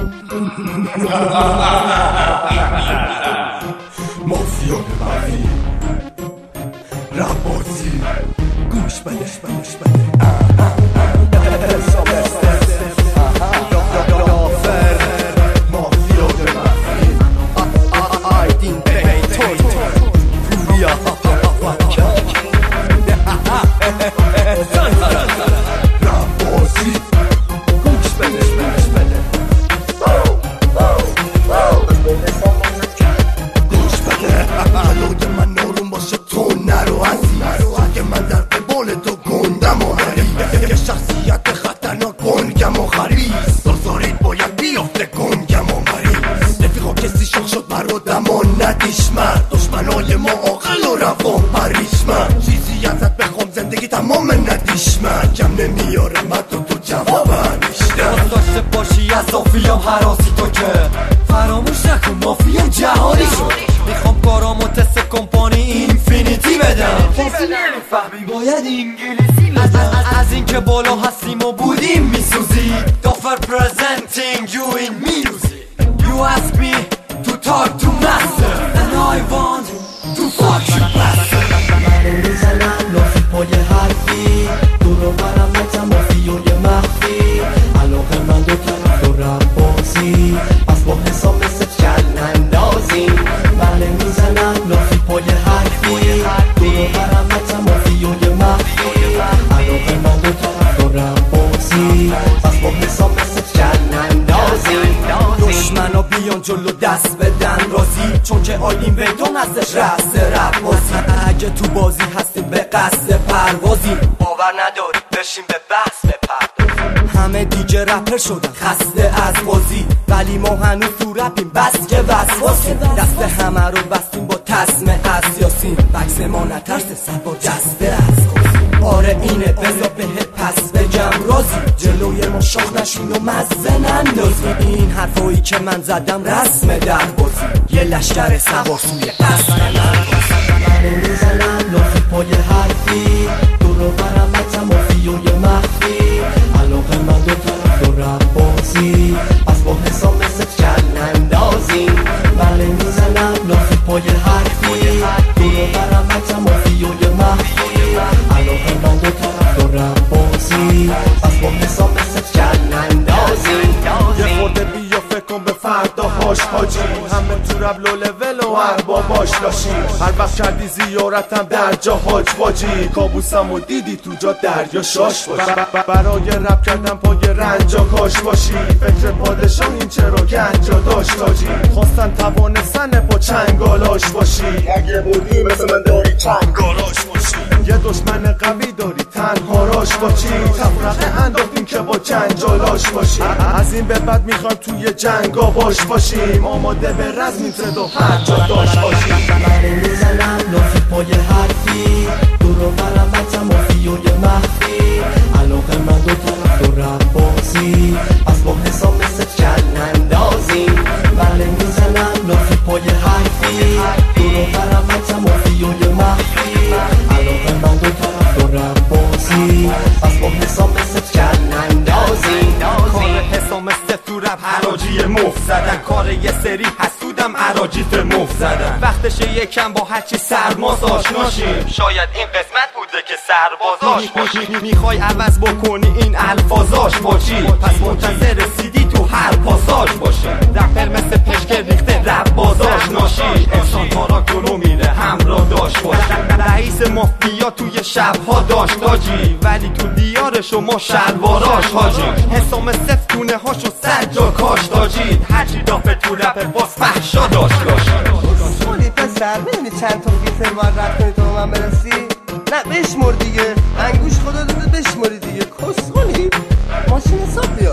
مافیا مافی ربازی گوش بده مافیا مافی آیدین بیتوی فوریا ربازی گوش بده حلوی من نارون باشه تو نرو ازی که من در قبال تو گندم و هری که شخصیت خطرناک گنگم و خریز دازارید باید بیافته گنگم و مریض رفیقا کسی شاخ شد برادم و ندیش مرد دشمنای ما عاقل و روان پریش من چیزی ازت بخوام زندگی تمام ندیش من کم نمیاره من تو جواب همیشتر داشته باشی از صافیم حراسی تو که فراموش نکن مافیم جهانی شد میخوام کارامو تست کمپانی اینفینیتی بدم کسی نمیفهمی باید انگلیسی بدم از اینکه بالا هستیم و بودیم میسوزی دافر presenting you in music You ask me to talk to master and I want to fuck you master منو میزنم لافی پای حرفی دورو برم نتم مافیوی مخفی علاقه من دو طرف دارم بازی پس با حساب مثل چل اندازی بله میزنم لافی پای حرفی دورو برم نتم مافیوی مخفی علاقه من دو طرف دارم بازی پس با حساب مثل چل اندازی دشمنا بیان جلو دست بدن رازی چون که آیدین ویدون ازش رست ربازی اگه تو بازی هستیم به قصد پروازی باور نداری بشین به بحث بپردازیم همه دیگه رپر شدن خسته از بازی ولی ما هنوز تو رپیم بس که وسواسیم دست همه رو بستیم با تسمه از سیاسیم بکس ما نترسه سر با جسته از خوزیم آره اینه بذار بهت پس بگم رازی جلوی ما شاخ نشین و مزه نندازی این حرفایی که من زدم رسم در بازی یه لشکر سوار سوی اسب منو میزنم لافی پای حرفی دورو برم متم مافیوی مخفی علاقه من دو طرف دارم بازی پس با حساب مثل چل اندازی بله میزنم لافی پای حرفی دورو برم متم مافیوی مخفی علاقه من دو طرف دارم بازی پس با حساب مثل چل اندازی یه خورده بیا فکر کن به فرداهاش حاجی همه تو رب لو لول و ارباباش داشی هر وقت کردی زیارتم در جا حاج باجی کابوسم و دیدی تو جا دریا شاش باشی برای رب کردم پای رنجا کاش باشی فکر پادشاه این چرا گنجا داشت تاجی خواستن توانستن با چنگالاش باشی اگه بودی مثل من داری چنگالاش باشی یه دشمن قوی داری تنها راش باشی تفرقه انداختیم که با جنجالاش باشی از این به بعد میخوایم توی جنگا باش باشیم آماده به رزم صد و هر جا داشت باشیم منو میزنم لافی پای حرفی دورو برم متم مافیوی مخفی علاقه من دو طرف دارم بازی پس با حساب مثل چل اندازی بله میزنم لافی پای حرفی دورو برم متم مافیوی مخفی علاقه من دو طرف دارم بازی پس با حساب مثل چل اندازی کار حسام تو رپ حراجی مفت زدن کار یه سری حسودم عراجیت مفت زدن وقتشه یکم با هرچی سرماز آشناشیم شاید این قسمت بوده که سربازاش باشی میخوای عوض بکنی این الفاظاش باشی پس منتظر رسیدی تو هر پاساژ باشه رپر مثل پشکر ریخته رپ بازاش ناشی انسان کارا جلو میره همراه داشت باشه رئیس مافیا توی شبها داشت تاجی ولی تو دیار شما شلواراش حاجی حسام سفتونه هاشو سجا کاش تاجید هرچی دافه تو رپ باز فحشا داشت سولی پسر میدونی چند تا فیلتر باید رد کنی تا من برسی؟ نه بشمر دیگه انگوش خدا داده بشمری دیگه کسخونی ماشین حساب